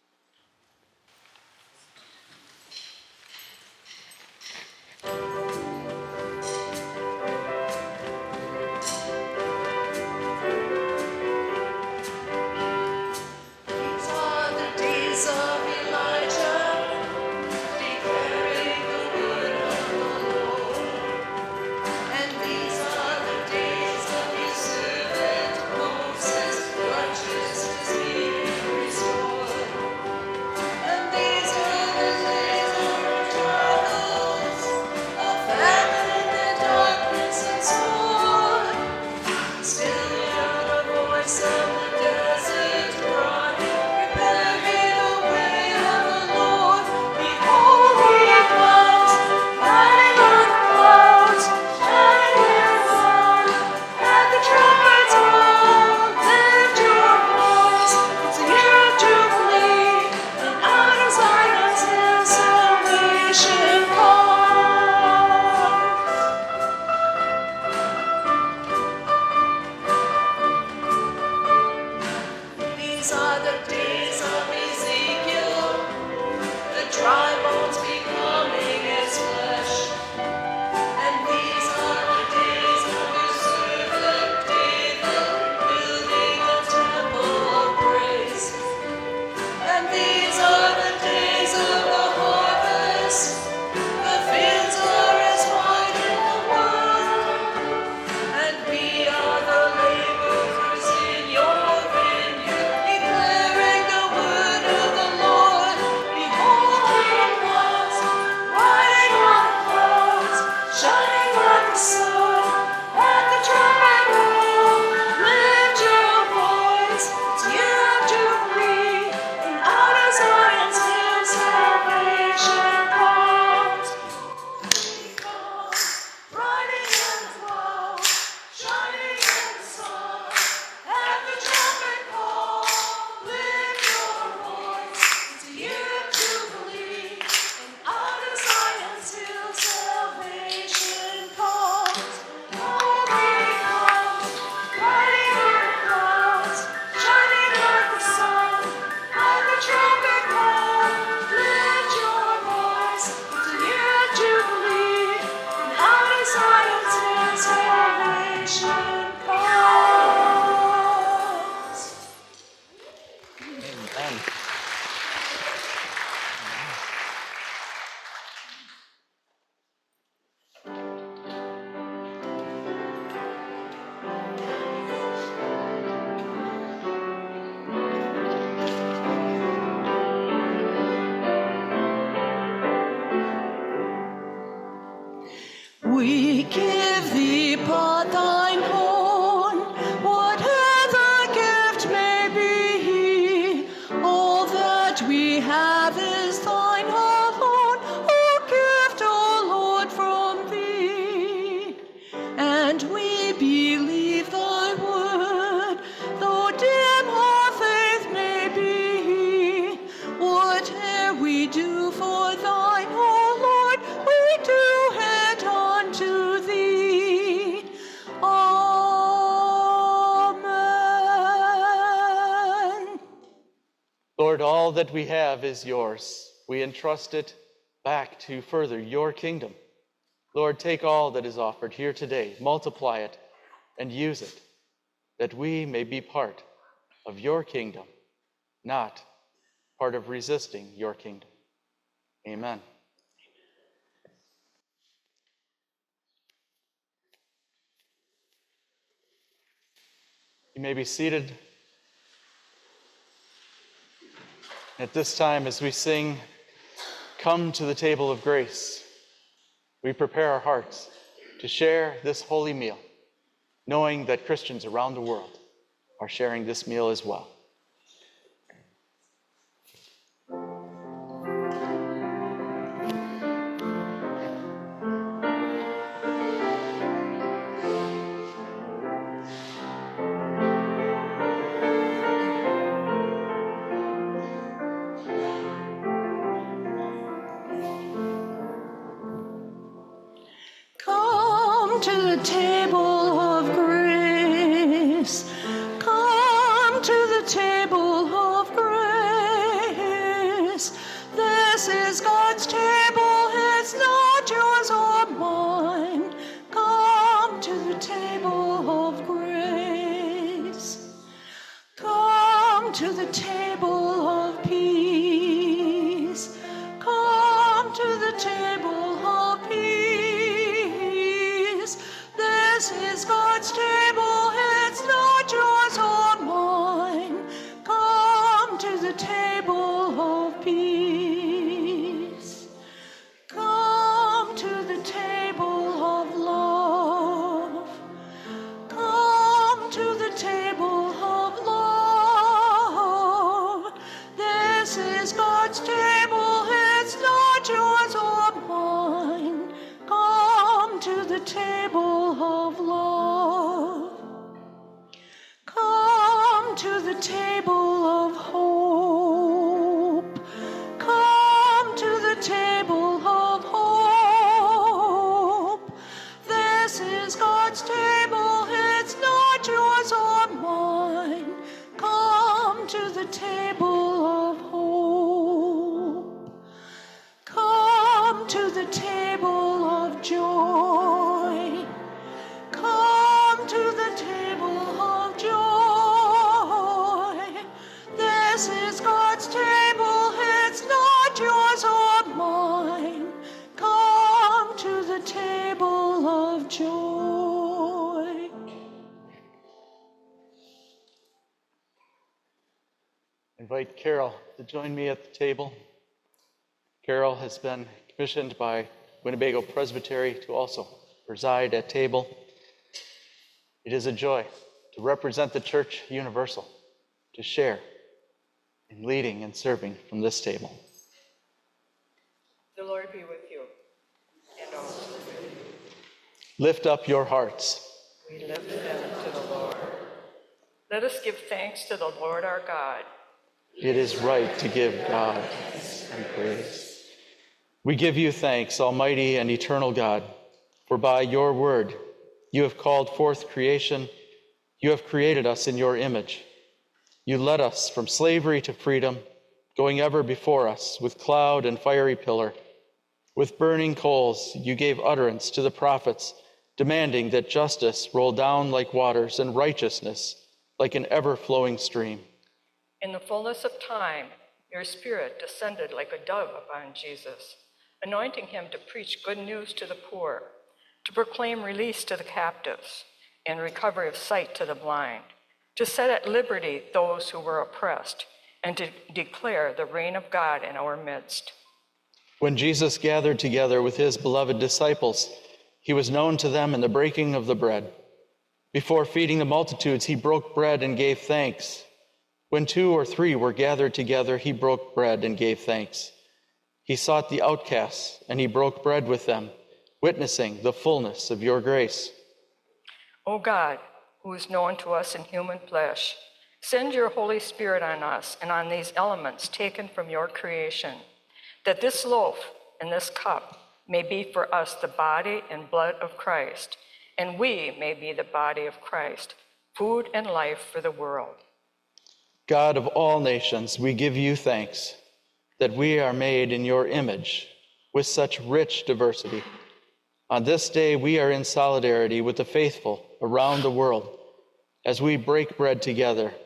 We give thee but thine own, whatever gift may be. All that we have is thine alone, O gift, O Lord, from thee. And we believe thy word, though dim our faith may be. Whate'er we do for thine, O Lord, we do it unto thee. Amen. Lord, all that we have is yours. We entrust it back to further your kingdom. Lord, take all that is offered here today, multiply it, and use it, that we may be part of your kingdom not part of resisting your kingdom. Amen. You may be seated. At this time, as we sing, "Come to the Table of Grace," we prepare our hearts to share this holy meal, knowing that Christians around the world are sharing this meal as well. Come to the table of grace. Come to the table of grace. This is God's table, it's not yours or mine. Come to the table of grace. Come to the table of peace. Come to the table of peace. This is God's table, it's not yours or mine. Come to the table of peace. Come to the table of love. Come to the table of love. This is God's table, it's not yours or mine. Come to the table of love. Come to the table of hope. Come to the table of hope. This is God's table, it's not yours or mine. Come to the table of hope. Come to the table of joy. Come to the table of joy. This is God's table, it's not yours or mine. Come to the table of joy. Invite Carol to join me at the table. Carol has been commissioned by Winnebago Presbytery to also preside at table. It is a joy to represent the Church Universal, to share in leading and serving from this table. The Lord be with you, and also with you. Lift up your hearts. We lift them to the Lord. Let us give thanks to the Lord our God. It is right to give God thanks and praise. We give you thanks, Almighty and eternal God, for by your word you have called forth creation. You have created us in your image. You led us from slavery to freedom, going ever before us with cloud and fiery pillar. With burning coals, you gave utterance to the prophets, demanding that justice roll down like waters and righteousness like an ever-flowing stream. In the fullness of time, your Spirit descended like a dove upon Jesus, anointing him to preach good news to the poor, to proclaim release to the captives and recovery of sight to the blind, to set at liberty those who were oppressed, and to declare the reign of God in our midst. When Jesus gathered together with his beloved disciples, he was known to them in the breaking of the bread. Before feeding the multitudes, he broke bread and gave thanks. When two or three were gathered together, he broke bread and gave thanks. He sought the outcasts, and he broke bread with them, witnessing the fullness of your grace. O God, who is known to us in human flesh, send your Holy Spirit on us and on these elements taken from your creation, that this loaf and this cup may be for us the body and blood of Christ, and we may be the body of Christ, food and life for the world. God of all nations, we give you thanks that we are made in your image with such rich diversity. On this day, we are in solidarity with the faithful around the world as we break bread together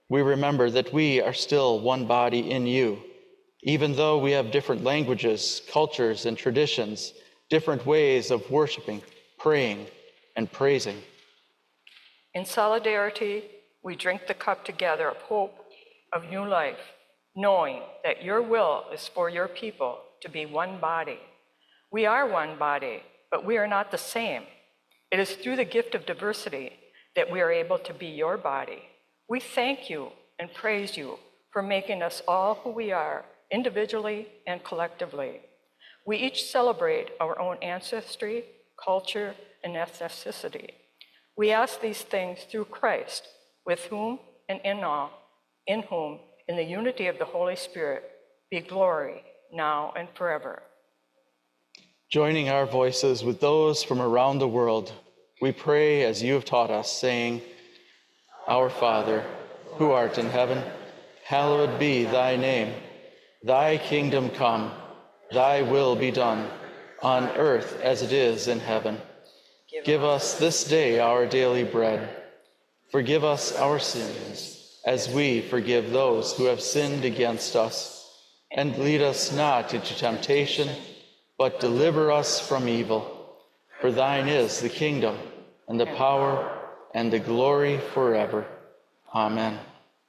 we remember that we are still one body in you, even though we have different languages, cultures, and traditions, different ways of worshiping, praying, and praising. In solidarity, we drink the cup together of hope, of new life, knowing that your will is for your people to be one body. We are one body, but we are not the same. It is through the gift of diversity that we are able to be your body. We thank you and praise you for making us all who we are, individually and collectively. We each celebrate our own ancestry, culture, and ethnicity. We ask these things through Christ, with whom and in all, in whom, in the unity of the Holy Spirit, be glory now and forever. Joining our voices with those from around the world, we pray as you have taught us, saying, Our Father, who art in heaven, hallowed be thy name. Thy kingdom come, thy will be done, on earth as it is in heaven. Give us this day our daily bread. Forgive us our sins, as we forgive those who have sinned against us. And lead us not into temptation, but deliver us from evil. For thine is the kingdom, and the power, and the glory forever. Amen.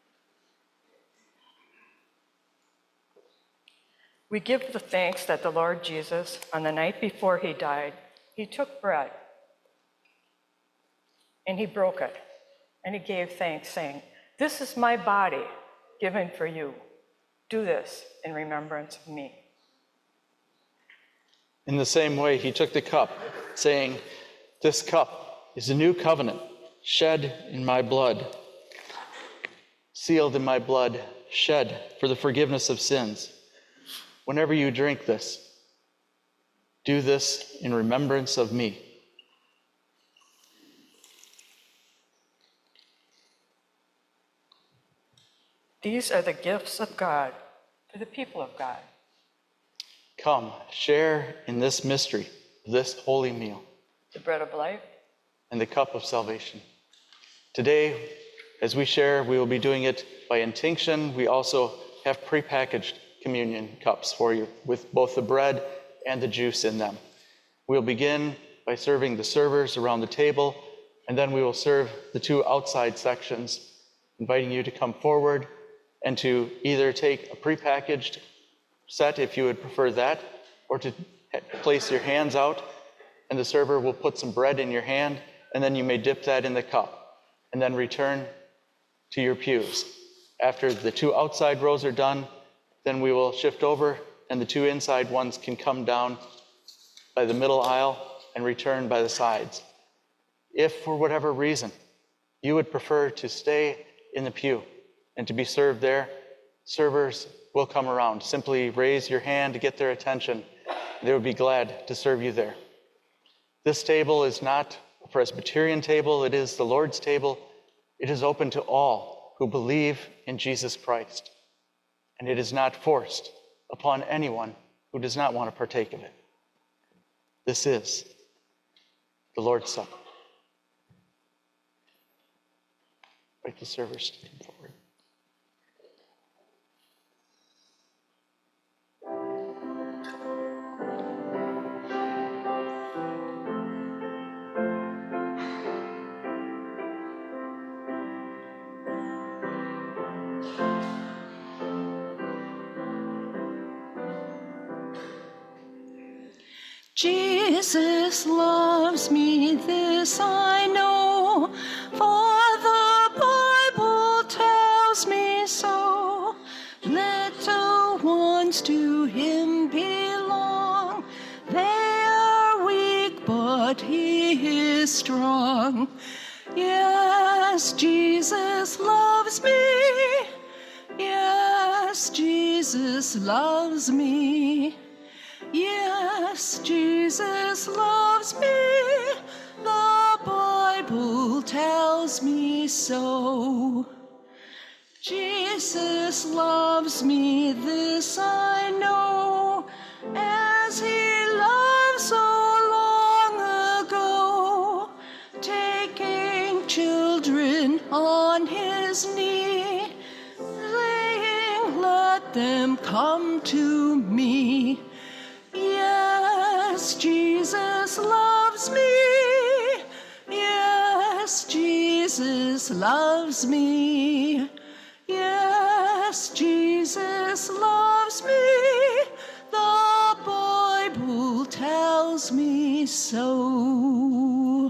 We give the thanks that the Lord Jesus, on the night before he died, he took bread, and he broke it, and he gave thanks, saying, This is my body given for you. Do this in remembrance of me. In the same way, he took the cup, saying, This cup is a new covenant, shed in my blood, sealed in my blood, shed for the forgiveness of sins. Whenever you drink this, do this in remembrance of me. These are the gifts of God to the people of God. Come, share in this mystery, this holy meal, The bread of life and the cup of salvation. Today, as we share, we will be doing it by intinction. We also have prepackaged communion cups for you with both the bread and the juice in them. We'll begin by serving the servers around the table, and then we will serve the two outside sections, inviting you to come forward and to either take a prepackaged set if you would prefer that, or to place your hands out, and the server will put some bread in your hand, and then you may dip that in the cup, and then return to your pews. After the two outside rows are done, then we will shift over, and the two inside ones can come down by the middle aisle and return by the sides. If, for whatever reason, you would prefer to stay in the pew and to be served there, servers will come around. Simply raise your hand to get their attention. They would be glad to serve you there. This table is not a Presbyterian table. It is the Lord's table. It is open to all who believe in Jesus Christ. And it is not forced upon anyone who does not want to partake of it. This is the Lord's Supper. Invite the servers to come forward. Jesus loves me, this I know, for the Bible tells me so. Little ones to him belong. They are weak, but he is strong. Yes, Jesus loves me. Yes, Jesus loves me. Yes, Jesus loves me, the Bible tells me so. Jesus loves me, this I know, as he loved so long ago, taking children on his knee, let them come to me. Yes, Jesus loves me. Yes, Jesus loves me. Yes, Jesus loves me. The Bible tells me so.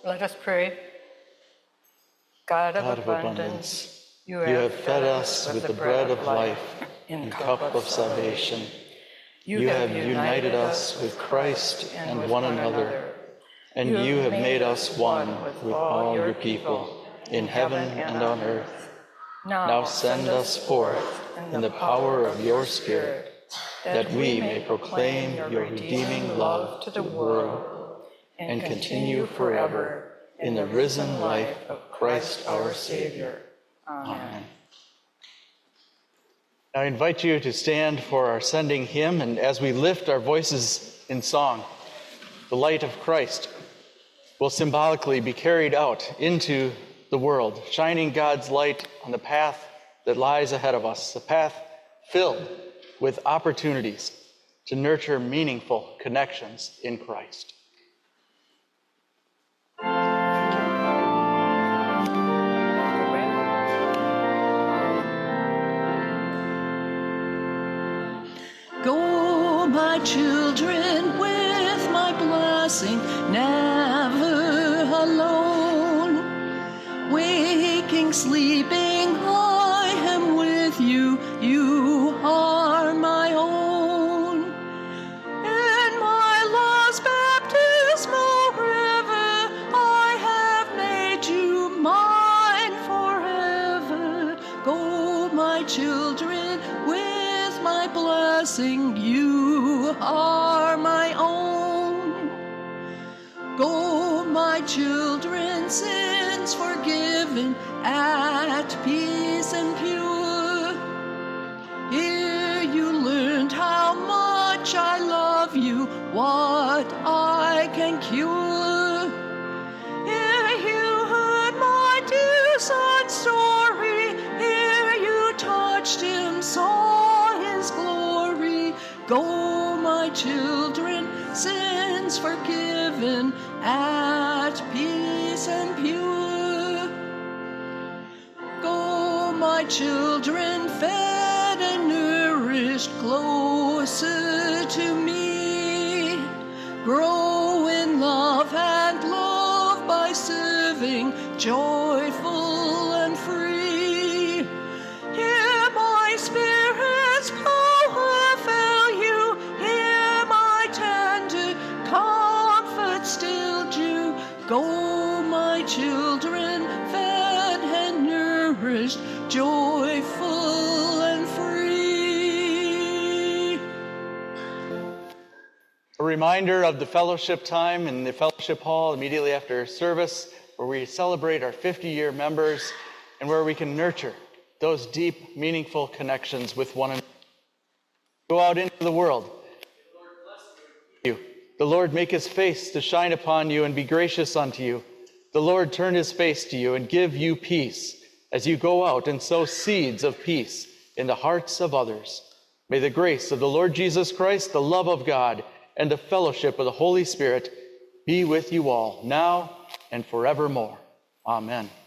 Let us pray. God of God of abundance, abundance, you you have fed us with the bread of life and cup of salvation. You have united us with Christ and one another, and you have made us one with all your people in heaven and on earth. Now send us forth in the power of your Spirit, that we may proclaim your redeeming love to the world and continue forever in the risen life of Christ our Savior. Amen. I invite you to stand for our sending hymn, and as we lift our voices in song, the light of Christ will symbolically be carried out into the world, shining God's light on the path that lies ahead of us, a path filled with opportunities to nurture meaningful connections in Christ. Go, my children, with my blessing, never alone. Waking, sleeping, I am with you, you are my own. In my last baptismal river, I have made you mine forever. Go, my children, with my blessing, you are my own. Go, my children, sins forgiven, at peace and pure. Here you learned how much I love you, what I can cure. Here you heard my dear son's story, here you touched him, saw his glory. Go, my children, sins forgiven, at peace and pure. Go, my children, fed and nourished, closer to me. Grow in love and love by serving, joyful and free. Hear my spirit's power fill you, hear my tender comfort still due. Go, my children, fed and nourished, joyful and free. A reminder of the fellowship time in the fellowship hall immediately after service, where we celebrate our fifty-year members and where we can nurture those deep, meaningful connections with one another. Go out into the world. You. The Lord make his face to shine upon you and be gracious unto you. The Lord turn his face to you and give you peace as you go out and sow seeds of peace in the hearts of others. May the grace of the Lord Jesus Christ, the love of God, and the fellowship of the Holy Spirit be with you all, now and forevermore. Amen.